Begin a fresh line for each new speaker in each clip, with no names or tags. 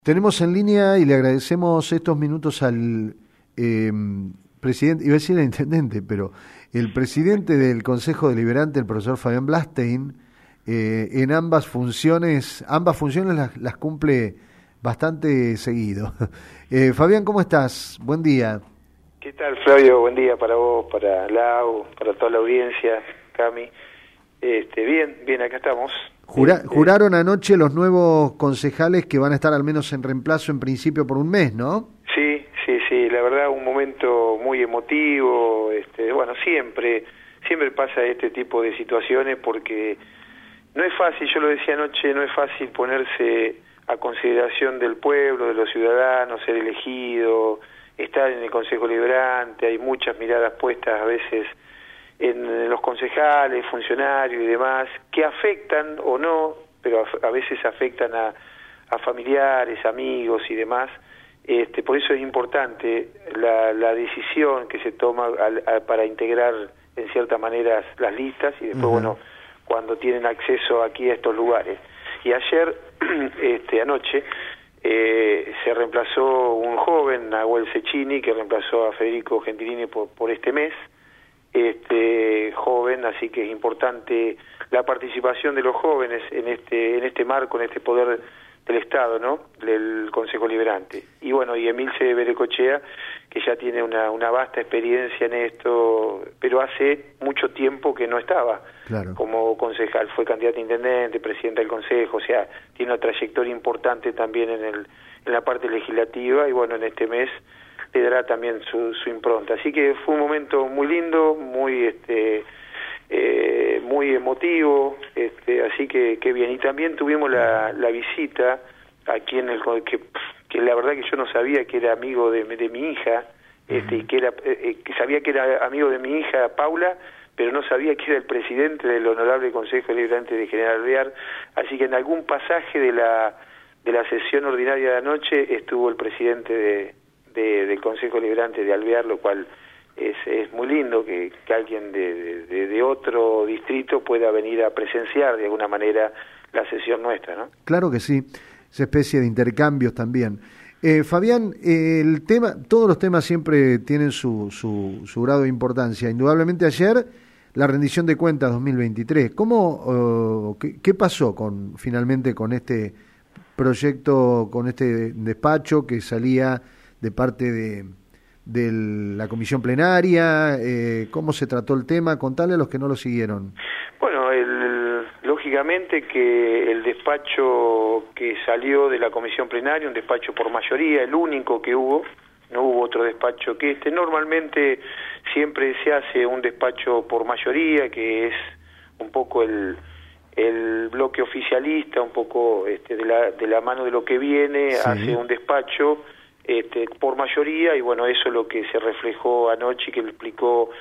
Tenemos en línea y le agradecemos estos minutos al presidente, iba a decir el intendente, pero el presidente del Consejo Deliberante, el profesor Fabián Blastein, en ambas funciones las cumple bastante seguido. Fabián, ¿cómo estás? Buen día.
¿Qué tal, Flavio? Buen día para vos, para Lau, para toda la audiencia, Cami. Bien, acá estamos.
Juraron anoche los nuevos concejales que van a estar al menos en reemplazo en principio por un mes, ¿no?
Sí, la verdad un momento muy emotivo, bueno, siempre pasa este tipo de situaciones porque no es fácil, yo lo decía anoche, no es fácil ponerse a consideración del pueblo, de los ciudadanos, ser elegido, estar en el Consejo Deliberante, hay muchas miradas puestas a veces en los concejales, funcionarios y demás, que afectan o no, pero a veces afectan a familiares, amigos y demás. Por eso es importante la decisión que se toma para integrar en cierta manera las listas y después, bueno, cuando tienen acceso aquí a estos lugares. Y ayer, anoche, se reemplazó un joven, Nahuel Cecchini, que reemplazó a Federico Gentilini por este mes, joven, así que es importante la participación de los jóvenes en este marco, en este poder del Estado, ¿no? Del Consejo Deliberante. Y bueno, y Emilce Berecochea, que ya tiene una vasta experiencia en esto, pero hace mucho tiempo que no estaba como concejal, fue candidata a intendente, presidenta del Consejo, o sea, tiene una trayectoria importante también en la parte legislativa, y bueno, en este mes le dará también su impronta. Así que fue un momento muy lindo, muy muy emotivo, así que bien. Y también tuvimos la visita aquí en que la verdad que yo no sabía que era amigo de mi hija, y que sabía que era amigo de mi hija Paula, pero no sabía que era el presidente del Honorable Consejo Deliberante de General Alvear, así que en algún pasaje de la sesión ordinaria de anoche estuvo el presidente del Consejo Deliberante de Alvear, lo cual es muy lindo que alguien de otro distrito pueda venir a presenciar de alguna manera la sesión nuestra, ¿no?
Claro que sí, esa especie de intercambios también. Fabián, todos los temas siempre tienen su grado de importancia. Indudablemente ayer la rendición de cuentas 2023. ¿Qué pasó finalmente con este proyecto, con este despacho que salía de parte de la comisión plenaria? ¿Cómo se trató el tema? Contale a los que no lo siguieron.
Bueno, lógicamente que el despacho que salió de la comisión plenaria, un despacho por mayoría, el único que hubo, no hubo otro despacho que normalmente siempre se hace un despacho por mayoría, que es un poco el bloque oficialista, un poco de la mano de lo que viene, sí. Hace un despacho por mayoría, y bueno, eso es lo que se reflejó anoche, que lo explicó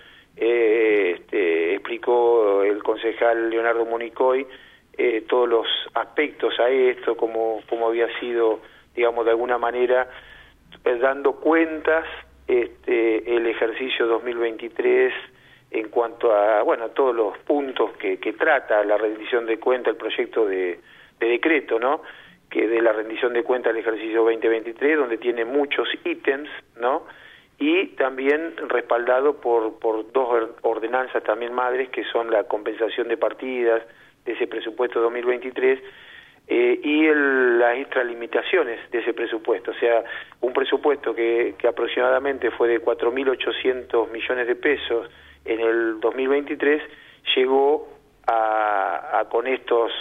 el concejal Leonardo Monicoy, todos los aspectos a esto, como había sido, digamos, de alguna manera dando cuentas el ejercicio 2023 en cuanto a, bueno, todos los puntos que trata la rendición de cuenta, el proyecto de decreto, ¿no?, que de la rendición de cuentas del ejercicio 2023, donde tiene muchos ítems, ¿no?, y también respaldado por dos ordenanzas también madres, que son la compensación de partidas de ese presupuesto 2023 y las extralimitaciones de ese presupuesto. O sea, un presupuesto que aproximadamente fue de 4.800 millones de pesos en el 2023, llegó con estas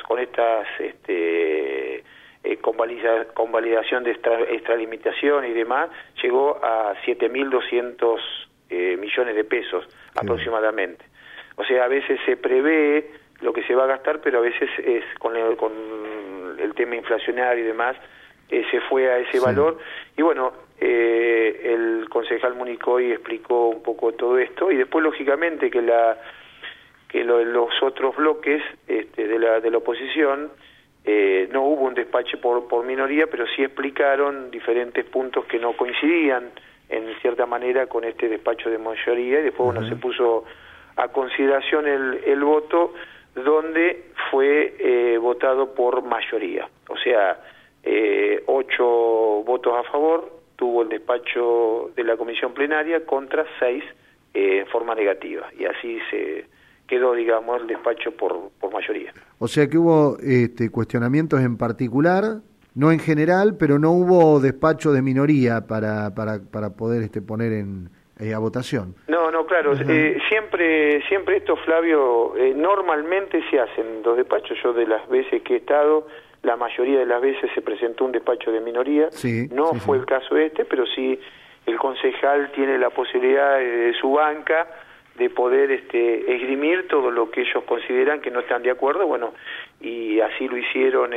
convalidación de extralimitación y demás, llegó a 7.200 millones de pesos aproximadamente. O sea, a veces se prevé lo que se va a gastar, pero a veces es con el tema inflacionario y demás, se fue a ese valor. Y bueno, el concejal Municoy explicó un poco todo esto, y después lógicamente que los otros bloques de la oposición, no hubo un despacho por minoría, pero sí explicaron diferentes puntos que no coincidían en cierta manera con este despacho de mayoría, y después se puso a consideración el voto, donde fue votado por mayoría. O sea, 8 votos a favor tuvo el despacho de la comisión plenaria contra 6 en forma negativa, y así se quedó, digamos, el despacho por mayoría.
O sea que hubo cuestionamientos en particular, no en general, pero no hubo despacho de minoría para poder poner a votación.
No, claro, siempre esto, Flavio, normalmente se hacen los despachos. Yo, de las veces que he estado, la mayoría de las veces se presentó un despacho de minoría. No fue el caso pero sí el concejal tiene la posibilidad de su banca de poder esgrimir todo lo que ellos consideran que no están de acuerdo, bueno, y así lo hicieron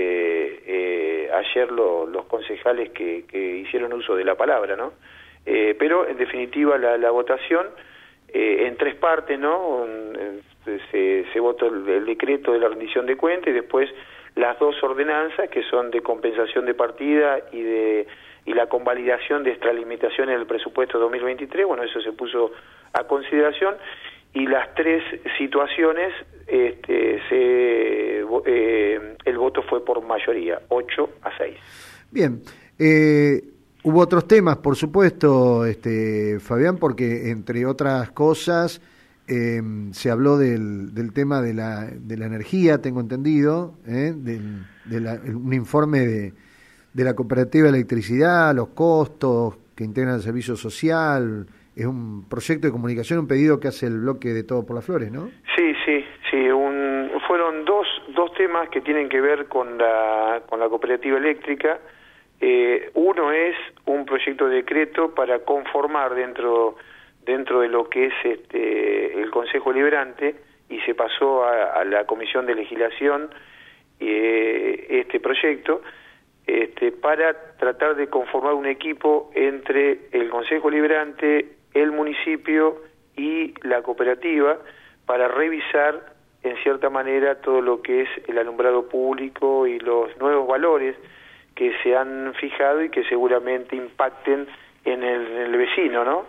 ayer los concejales que hicieron uso de la palabra, ¿no? Pero en definitiva la votación en 3 partes, ¿no? Se votó el decreto de la rendición de cuentas y después las 2 ordenanzas que son de compensación de partida y la convalidación de extralimitaciones del presupuesto 2023. Bueno, eso se puso a consideración, y las 3 situaciones el voto fue por mayoría, 8-6.
Bien. Hubo otros temas, por supuesto, Fabián, porque entre otras cosas se habló del tema de la energía, tengo entendido, un informe de la cooperativa de electricidad, los costos que integran el servicio social. Es un proyecto de comunicación, un pedido que hace el bloque de Todo por las Flores, ¿no?
Sí. Fueron dos temas que tienen que ver con la cooperativa eléctrica. Uno es un proyecto de decreto para conformar dentro de lo que es el Consejo Liberante, y se pasó a la Comisión de Legislación este proyecto, para tratar de conformar un equipo entre el Consejo Liberante, el municipio y la cooperativa, para revisar en cierta manera todo lo que es el alumbrado público y los nuevos valores que se han fijado y que seguramente impacten en el vecino, ¿no?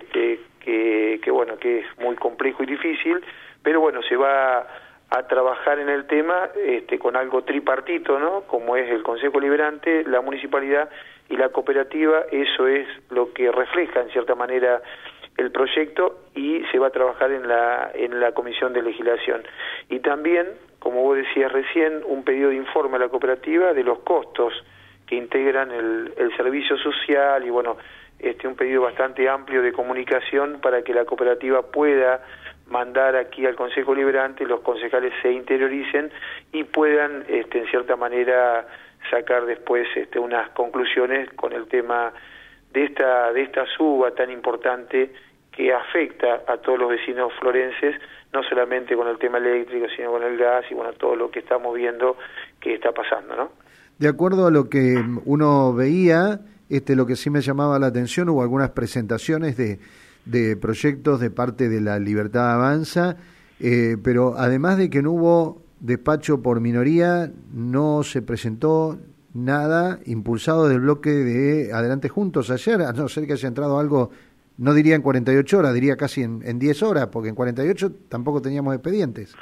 Que bueno, que es muy complejo y difícil, pero bueno, se va a trabajar en el tema con algo tripartito, ¿no? Como es el Consejo Liberante, la municipalidad y la cooperativa. Eso es lo que refleja en cierta manera el proyecto, y se va a trabajar en la Comisión de Legislación. Y también, como vos decías recién, un pedido de informe a la cooperativa de los costos que integran el servicio social, y bueno, un pedido bastante amplio de comunicación para que la cooperativa pueda mandar aquí al Consejo Liberante, los concejales se interioricen y puedan en cierta manera sacar después unas conclusiones con el tema de esta suba tan importante que afecta a todos los vecinos florenses, no solamente con el tema eléctrico, sino con el gas y bueno, todo lo que estamos viendo que está pasando, ¿no?
De acuerdo a lo que uno veía, lo que sí me llamaba la atención, hubo algunas presentaciones de proyectos de parte de la Libertad Avanza, pero además de que no hubo despacho por minoría, no se presentó nada impulsado del bloque de Adelante Juntos ayer, a no ser que haya entrado algo, no diría en 48 horas, diría casi en 10 horas, porque en 48 tampoco teníamos expedientes.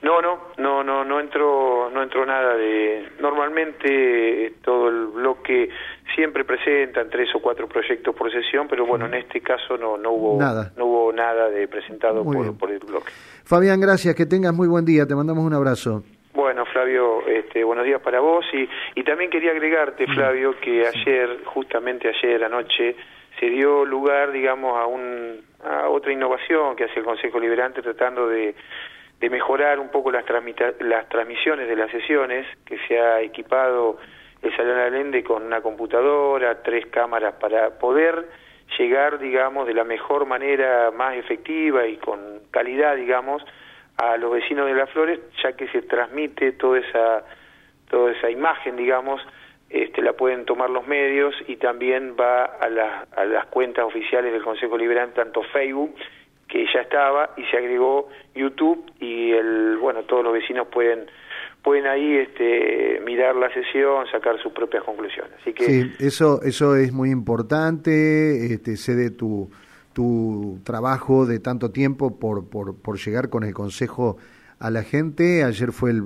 No entró nada normalmente todo el bloque siempre presentan 3 o 4 proyectos por sesión, pero bueno, en este caso no hubo nada de presentado por el bloque.
Fabián, gracias, que tengas muy buen día, te mandamos un abrazo.
Bueno, Flavio, buenos días para vos, y también quería agregarte, Flavio, que justamente ayer anoche, se dio lugar, digamos, a otra innovación que hace el Consejo Liberante, tratando de mejorar un poco las transmisiones de las sesiones, que se ha equipado el Salón Allende con una computadora, 3 cámaras para poder llegar, digamos, de la mejor manera, más efectiva y con calidad, digamos, a los vecinos de Las Flores, ya que se transmite toda esa imagen, digamos, la pueden tomar los medios, y también va a las cuentas oficiales del Consejo Liberante, tanto Facebook, que ya estaba, y se agregó YouTube, y todos los vecinos pueden ahí mirar la sesión, sacar sus propias conclusiones. Así que
sí, eso es muy importante. Sé de tu trabajo de tanto tiempo por llegar con el consejo a la gente. Ayer fue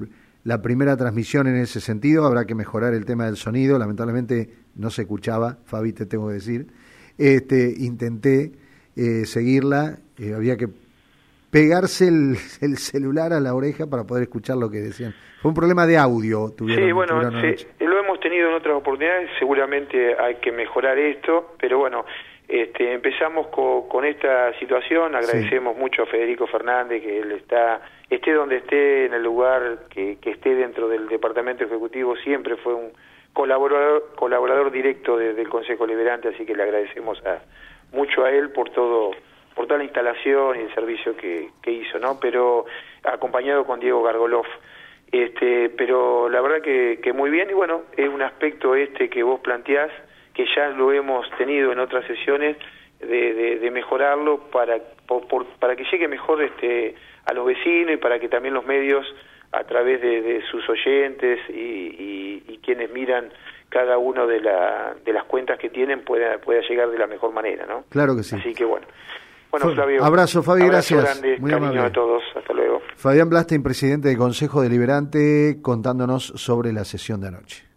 la primera transmisión en ese sentido. Habrá que mejorar el tema del sonido. Lamentablemente no se escuchaba, Fabi, te tengo que decir. Intenté seguirla, había que pegarse el celular a la oreja para poder escuchar lo que decían. Fue un problema de audio.
Sí, bueno, lo hemos tenido en otras oportunidades, seguramente hay que mejorar esto, pero bueno, empezamos con esta situación. Agradecemos mucho a Federico Fernández, que él esté donde esté, en el lugar que esté dentro del Departamento Ejecutivo, siempre fue un colaborador directo del Consejo Liberante, así que le agradecemos mucho a él por toda la instalación y el servicio que hizo, ¿no? Pero acompañado con Diego Gargolov. Pero la verdad que muy bien, y bueno, es un aspecto que vos planteás, que ya lo hemos tenido en otras sesiones, de mejorarlo para que llegue mejor a los vecinos, y para que también los medios, a través de sus oyentes y quienes miran cada uno de las cuentas que tienen, pueda llegar de la mejor manera, ¿no?
Claro que sí.
Así que bueno, Flavio.
Abrazo, Fabi, gracias.
Grande,
muy
cariño
amable
a todos. Hasta luego.
Fabián Blastein, presidente del Consejo Deliberante, contándonos sobre la sesión de anoche.